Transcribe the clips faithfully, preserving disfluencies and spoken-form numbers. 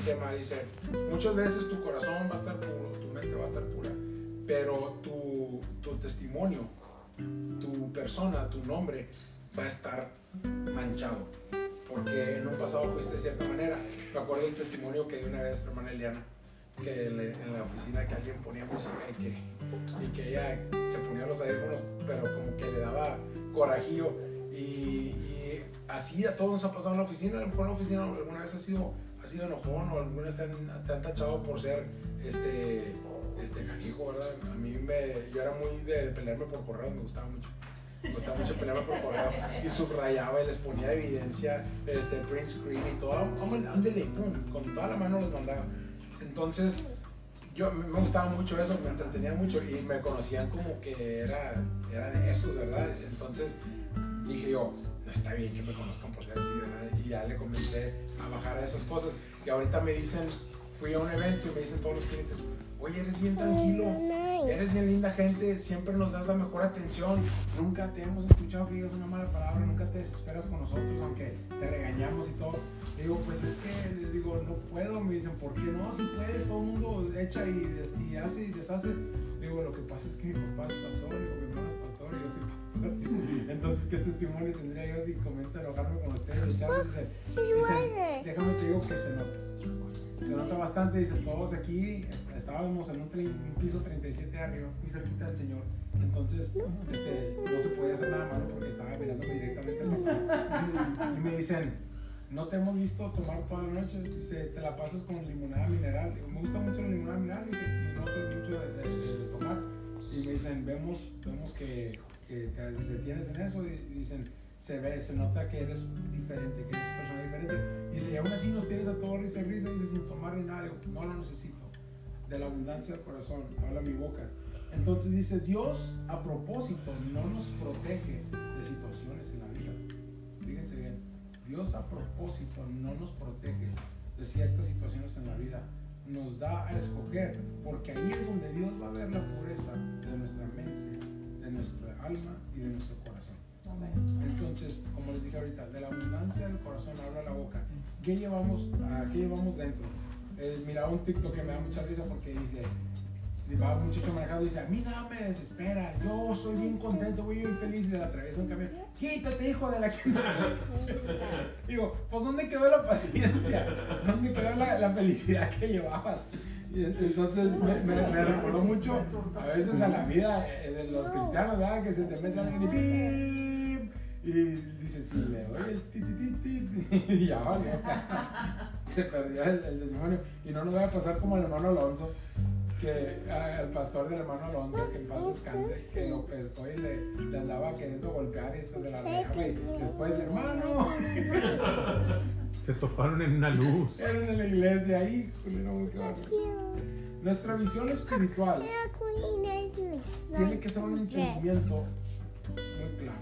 tema, dice, muchas veces tu corazón va a estar puro, tu mente va a estar pura, pero tu, tu testimonio, tu persona, tu nombre va a estar manchado, porque en un pasado fuiste de cierta manera. Me acuerdo del testimonio que dio una vez hermana Eliana, que en la oficina que alguien ponía música y que, y que ella se ponía los audífonos, pero como que le daba corajillo, y, y así a todos nos ha pasado en la oficina. A lo mejor en la oficina alguna vez ha sido, ha sido enojón, o alguna vez te han, te han tachado por ser este, este canijo, ¿verdad? A mí me, yo era muy de pelearme por correo, me gustaba mucho. Me gustaba mucho pelearme por correo y subrayaba y les ponía evidencia, este, print screen y todo, ándale, pum, con toda la mano los mandaba. Entonces, yo me gustaba mucho eso, me entretenía mucho y me conocían como que era, era de esos, ¿verdad? Entonces dije yo, no está bien que me conozcan por ser así, ¿verdad? Y ya le comencé a bajar a esas cosas. Y ahorita me dicen, fui a un evento y me dicen todos los clientes, oye, eres bien tranquilo, eres bien linda gente, siempre nos das la mejor atención, nunca te hemos escuchado que digas una mala palabra, nunca te desesperas con nosotros, aunque te regañamos y todo. Le digo, pues es que, les digo, no puedo. Me dicen, ¿por qué no? Si puedes, todo el mundo echa y, des, y hace y deshace. Le digo, lo que pasa es que mi papá es pastor, digo, mi hermano es pastor y yo soy pastor. Entonces, ¿qué testimonio tendría yo si comienzo a enojarme con ustedes? Dicen, dicen, déjame te digo que se nota. Se nota bastante, dice, todos aquí estábamos en un, tre- un piso treinta y siete arriba, muy cerquita del Señor. Entonces, este, no se podía hacer nada malo porque estaba mirándome directamente. Y me dicen, no te hemos visto tomar toda la noche, dice, te la pasas con limonada mineral. Me gusta mucho la limonada mineral y, y no soy mucho de, de, de tomar. Y me dicen, vemos, vemos que, que te detienes en eso. Y dicen, se ve, se nota que eres diferente, que eres persona diferente. Dice, y aún así nos tienes a todos risa y risa, dice, sin tomar ni nada. Digo, no lo necesito. De la abundancia del corazón habla mi boca. Entonces dice, Dios a propósito no nos protege de situaciones en la vida. Fíjense bien, Dios a propósito no nos protege de ciertas situaciones en la vida. Nos da a escoger, porque ahí es donde Dios va a ver la pureza de nuestra mente, de nuestra alma y de nuestro corazón. Entonces, como les dije ahorita, de la abundancia del corazón habla la boca. ¿Qué llevamos, uh, ¿qué llevamos dentro? Eh, miraba un TikTok que me da mucha risa porque dice, va un muchacho manejando y dice, a mí nada me desespera, yo soy bien contento, voy bien feliz, y se le atraviesa un camión, quítate hijo de la quinta. Digo, pues ¿dónde quedó la paciencia? ¿Dónde quedó la, la felicidad que llevabas? Y entonces me, me, me recordó mucho a veces a la vida de los cristianos, ¿verdad? Que se te mete alguien y ¡pip! Y dices, si le doy el ti, ti, ti, ti, y ya vale, se perdió el, el testimonio. Y no nos va a pasar como el hermano Alonso, que al pastor del hermano Alonso, que en paz descanse, que lo pescó y le, le andaba queriendo golpear y esto de la reja, y después, hermano, se toparon en una luz. Eran en la iglesia, ahí, no, nuestra visión espiritual tiene que ser un entendimiento muy claro.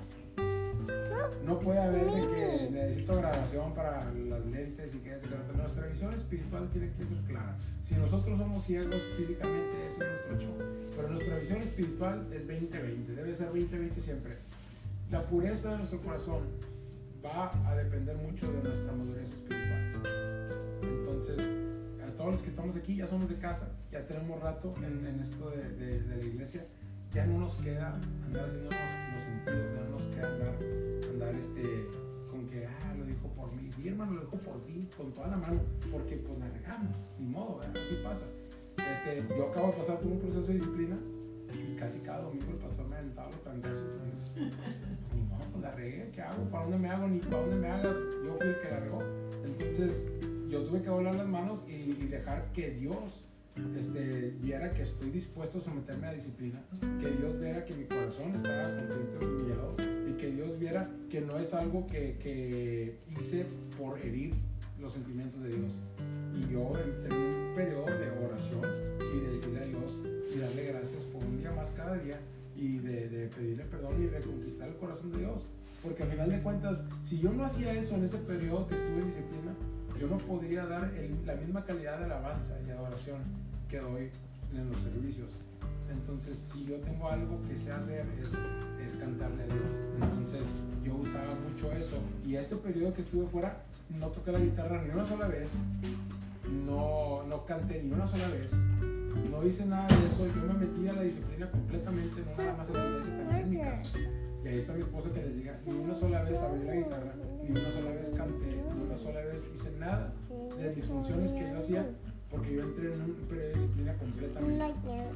No puede haber de que necesito grabación para las lentes y que es, nuestra visión espiritual tiene que ser clara. Si nosotros somos ciegos físicamente, eso es nuestro show, pero nuestra visión espiritual es veinte veinte, debe ser veinte veinte siempre. La pureza de nuestro corazón va a depender mucho de nuestra madurez espiritual. Entonces, a todos los que estamos aquí ya somos de casa, ya tenemos rato en, en esto de, de, de la iglesia, ya no nos queda andar haciendo los, los sentidos, ya no nos queda andar, andar este, con que, ah, lo dijo por mí, sí hermano, lo dijo por ti, con toda la mano, porque pues la regamos, ni modo, ¿verdad? Así pasa. Este, yo acabo de pasar por un proceso de disciplina y casi cada domingo el pastor me aventaba los trancazos. Ni modo, pues la regué, ¿qué hago? ¿Para dónde me hago? Ni para dónde me haga, yo fui el que la regó. Entonces, yo tuve que doblar las manos y, y dejar que Dios este, viera que estoy dispuesto a someterme a disciplina, que Dios viera que mi corazón está contento y humillado, y que Dios viera que no es algo que, que hice por herir los sentimientos de Dios. Y yo entré en un periodo de oración y de decirle a Dios y darle gracias por un día más cada día y de, de pedirle perdón y reconquistar el corazón de Dios, porque al final de cuentas, si yo no hacía eso en ese periodo que estuve en disciplina, yo no podría dar el, la misma calidad de alabanza y adoración que doy en los servicios. Entonces, si yo tengo algo que sé hacer es, es cantarle a Dios. Entonces, yo usaba mucho eso. Y ese periodo que estuve fuera, no toqué la guitarra ni una sola vez. no, no canté ni una sola vez, no hice nada de eso. Yo me metí a la disciplina completamente, no nada más en la iglesia, también en mi casa. Y ahí está mi esposa que les diga, ni una sola vez abrí la guitarra, ni una sola vez canté, ni una sola vez hice nada de mis funciones que yo hacía, porque yo entré en un periodo de disciplina completamente.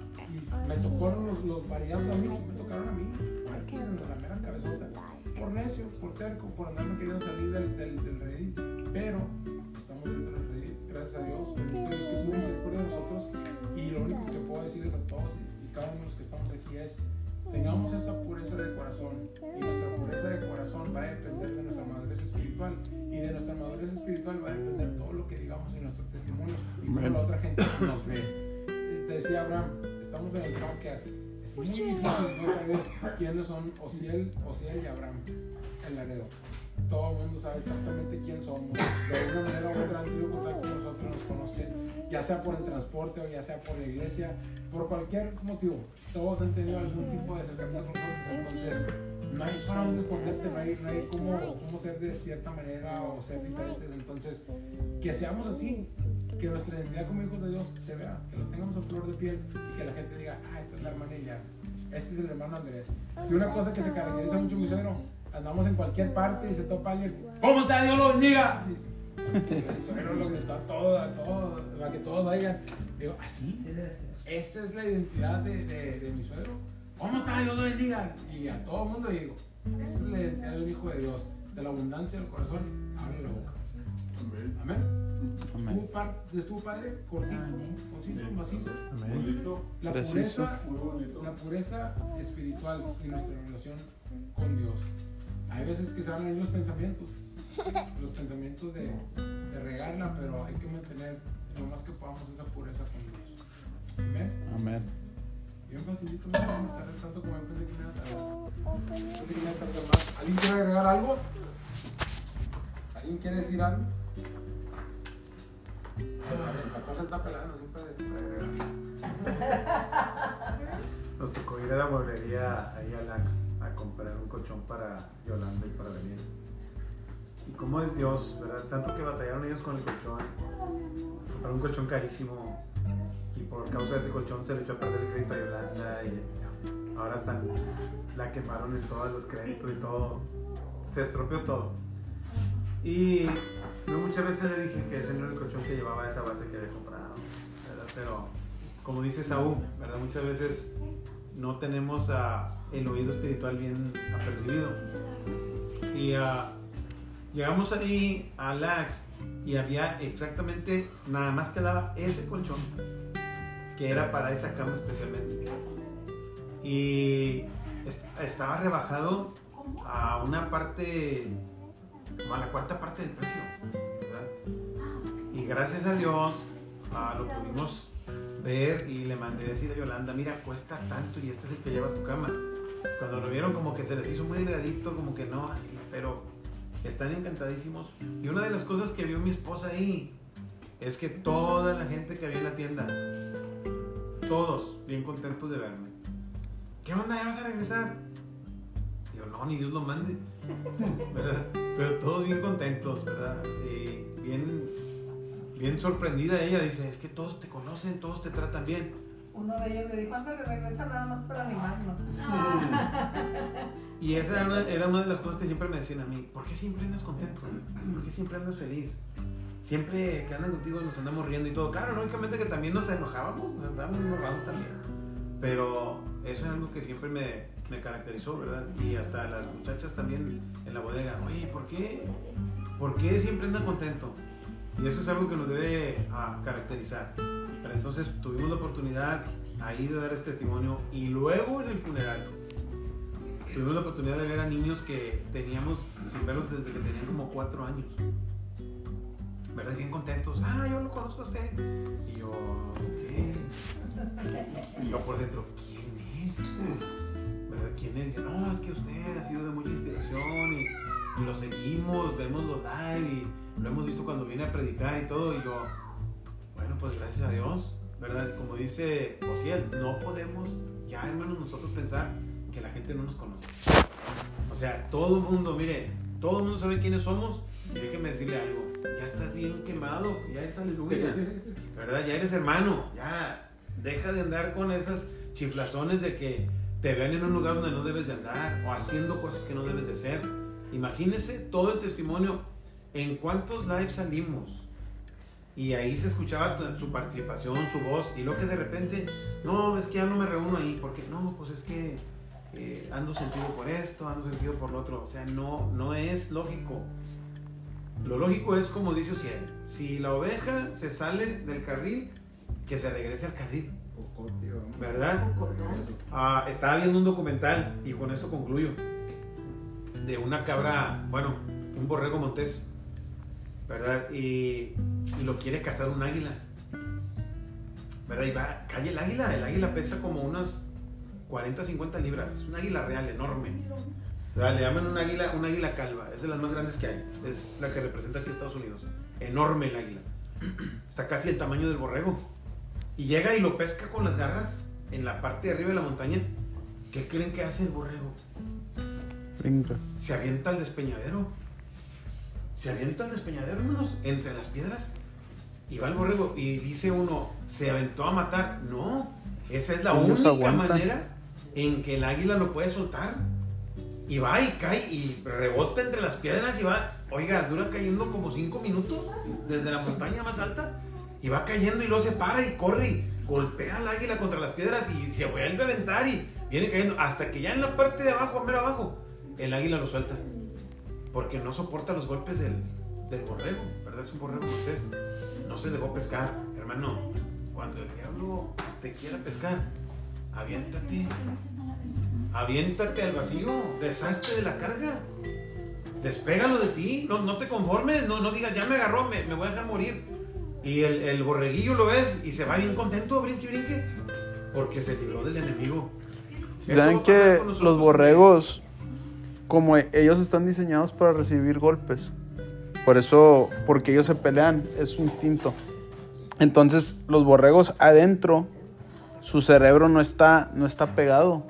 Y me tocaron los, los variados a mí, sí me tocaron a mí, aquí en la mera cabezota, por necio, por terco, por andarme queriendo salir del, del, del redil. Pero estamos dentro del redil, gracias a Dios, bendito Dios que tuvo misericordia de nosotros. Y lo único que puedo decirles a todos y, y cada uno de los que estamos aquí es: tengamos esa pureza de corazón, y nuestra pureza de corazón va a depender de nuestra madurez espiritual, y de nuestra madurez espiritual va a depender todo lo que digamos en nuestro testimonio y cómo la otra gente nos ve. Te decía Abraham, estamos en el podcast, es muy difícil no saber quiénes son Osiel, Osiel y Abraham en Laredo. Todo el mundo sabe exactamente quién somos, de una manera u otra han tenido contacto con nosotros, nos conocen, ya sea por el transporte o ya sea por la iglesia, por cualquier motivo. Todos han tenido algún tipo de acercamiento con nosotros, entonces no hay para dónde esconderte, no hay, no hay cómo, cómo ser de cierta manera o ser diferentes. Entonces, que seamos así, que nuestra identidad como hijos de Dios se vea, que lo tengamos a flor de piel y que la gente diga, ah, esta es la hermana Iliana, este es el hermano Andrés. Y una cosa que se caracteriza mucho, mi suegro, andamos en cualquier parte y se topa alguien, ¿cómo está? Dios lo bendiga. El suegro lo gritó a todo, a todo, para que todos oigan. Digo, ¿así? Esa es la identidad de, de, de mi suegro. ¿Cómo está? Dios lo bendiga. Y a todo el mundo digo, esa es la identidad de un hijo de Dios. De la abundancia del corazón, abre la boca. Amén. Amén. Amén. ¿Estuvo, par, estuvo padre? Cortito, conciso, macizo. Amén. La pureza, la pureza espiritual y nuestra relación con Dios. Hay veces que se van a ir los pensamientos, los pensamientos de, de regarla, pero hay que mantener lo más que podamos esa pureza con Dios. Amén. Amén. Bien facilito, no vamos a tardar tanto como yo pensé que me iba a tardar. Pensé que me iba a tardar más. ¿Alguien quiere agregar algo? ¿Alguien quiere decir algo? El pastor se está pelando, siempre agregar. Nos tocó ir a la mueblería ahí a Lax a comprar un colchón para Yolanda y para venir. Y cómo es Dios, ¿verdad? Tanto que batallaron ellos con el colchón. Compraron un colchón carísimo y por causa de ese colchón se le echó a perder el crédito a Yolanda y ahora están, la quemaron en todos los créditos y todo. Se estropeó todo. Y yo muchas veces le dije que ese no era el colchón que llevaba esa base que había comprado, ¿verdad? Pero como dice Saúl, ¿verdad? Muchas veces no tenemos uh, el oído espiritual bien apercibido. Y uh, llegamos ahí a Lax y había exactamente, nada más quedaba ese colchón que era para esa cama especialmente. Y est- estaba rebajado a una parte, como a la cuarta parte del precio, ¿verdad? Y gracias a Dios uh, lo pudimos ver y le mandé a decir a Yolanda, mira, cuesta tanto y este es el que lleva tu cama. Cuando lo vieron como que se les hizo muy delgadito, como que no, pero están encantadísimos. Y una de las cosas que vio mi esposa ahí es que toda la gente que había en la tienda, todos bien contentos de verme. ¿Qué onda? ¿Ya vas a regresar? Digo, no, ni Dios lo mande, ¿verdad? Pero todos bien contentos, ¿verdad? Y bien, bien sorprendida ella, dice, es que todos te conocen, todos te tratan bien. Uno de ellos le dijo, ándale, regresa nada más para animarnos. Y esa era una, era una de las cosas que siempre me decían a mí, ¿por qué siempre andas contento? ¿Por qué siempre andas feliz? Siempre que andan contigo nos andamos riendo y todo. Claro, lógicamente que también nos enojábamos, nos andábamos enojados también. Pero eso es algo que siempre me, me caracterizó, ¿verdad? Y hasta las muchachas también en la bodega, oye, ¿por qué? ¿Por qué siempre andan contento? Y eso es algo que nos debe uh, caracterizar. Pero entonces tuvimos la oportunidad ahí de dar este testimonio y luego en el funeral tuvimos la oportunidad de ver a niños que teníamos sin verlos desde que tenían como cuatro años, ¿verdad? Bien contentos. Ah, yo lo conozco a usted. Y yo, ¿qué? Y yo por dentro, ¿quién es? ¿Verdad? ¿Quién es? Y yo, no, es que usted ha sido de mucha inspiración y, y lo seguimos, vemos los live y lo hemos visto cuando viene a predicar y todo. Y yo, bueno, pues gracias a Dios, ¿verdad? Como dice Osiel, no podemos ya, hermanos, nosotros pensar que la gente no nos conoce. O sea, todo el mundo, mire, todo el mundo sabe quiénes somos Y déjeme decirle algo, ya estás bien quemado, ya eres aleluya, ¿verdad? Ya eres hermano, ya deja de andar con esas chiflazones de que te vean en un lugar donde no debes de andar o haciendo cosas que no debes de hacer. Imagínese todo el testimonio, en cuántos lives salimos y ahí se escuchaba su participación, su voz, y luego que de repente, no, es que ya no me reúno ahí, porque no, pues es que eh, ando sentido por esto, ando sentido por lo otro. O sea, no, no es lógico. Lo lógico es como dice Ociel, si la oveja se sale del carril, que se regrese al carril, ¿verdad? Ah, estaba viendo un documental, y con esto concluyo, de una cabra, bueno, un borrego montés, ¿verdad? Y, y lo quiere cazar un águila, ¿verdad? Y va, cae el águila, el águila pesa como unas cuarenta, cincuenta libras, es un águila real, enorme, ¿verdad? Le llaman un águila, un águila calva, es de las más grandes que hay, es la que representa aquí Estados Unidos, enorme el águila, está casi el tamaño del borrego, y llega y lo pesca con las garras en la parte de arriba de la montaña. ¿Qué creen que hace el borrego? Brinca. Se avienta al despeñadero. Se avienta al despeñadero, hermanos, entre las piedras. Y va el borrego y dice uno, ¿se aventó a matar? No, esa es la Ellos única aguantan. manera en que el águila lo puede soltar. Y va y cae y rebota entre las piedras y va, oiga, dura cayendo como cinco minutos desde la montaña más alta. Y va cayendo y luego se para y corre y golpea al águila contra las piedras y se vuelve a aventar y viene cayendo hasta que ya en la parte de abajo, mero abajo, el águila lo suelta. Porque no soporta los golpes del, del borrego, ¿verdad? Es un borrego montés. No se dejó pescar, hermano. Cuando el diablo te quiera pescar, aviéntate. Aviéntate al vacío, deshazte de la carga. Despégalo de ti, no, no te conformes, no, no digas, ya me agarró, me, me voy a dejar morir. Y el, el borreguillo lo ves y se va bien contento, brinque y brinque, porque se libró del enemigo. ¿Saben que los borregos, como ellos están diseñados para recibir golpes? Por eso, porque ellos se pelean, es su instinto. Entonces, los borregos adentro, su cerebro no está, no está pegado.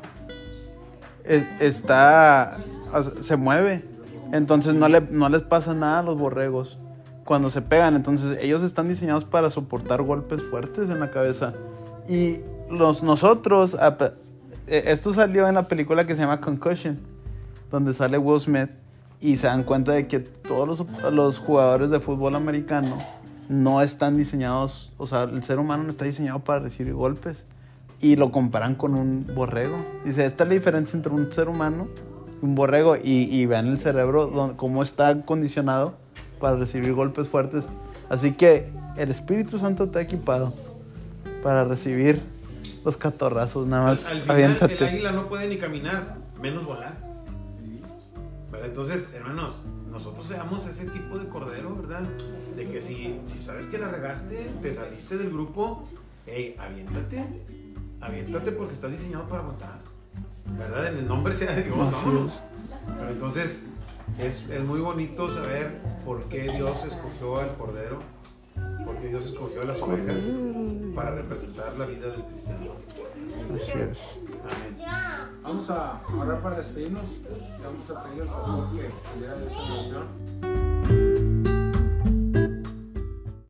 Está, se mueve. Entonces, no, le, no les pasa nada a los borregos cuando se pegan. Entonces, ellos están diseñados para soportar golpes fuertes en la cabeza. Y los, nosotros, esto salió en la película que se llama Concussion, donde sale Will Smith, y se dan cuenta de que todos los, los jugadores de fútbol americano no están diseñados, o sea, el ser humano no está diseñado para recibir golpes, y lo comparan con un borrego. Dice, esta es la diferencia entre un ser humano y un borrego, y, y vean el cerebro, donde, cómo está condicionado para recibir golpes fuertes. Así que el Espíritu Santo te ha equipado para recibir los catorrazos, nada más al, al final, aviéntate. el águila no puede ni caminar, menos volar. ¿Verdad? Entonces, hermanos, nosotros seamos ese tipo de cordero, ¿verdad? De que si, si sabes que la regaste, te saliste del grupo, hey, aviéntate, aviéntate porque estás diseñado para aguantar, ¿verdad? En el nombre sea de Dios, vámonos. Pero entonces, es, es muy bonito saber por qué Dios escogió al cordero, por qué Dios escogió a las ovejas para representar la vida del cristiano. Así es. Amén. Vamos a orar para despedirnos. Vamos a pedir al pastor que lea esa oración.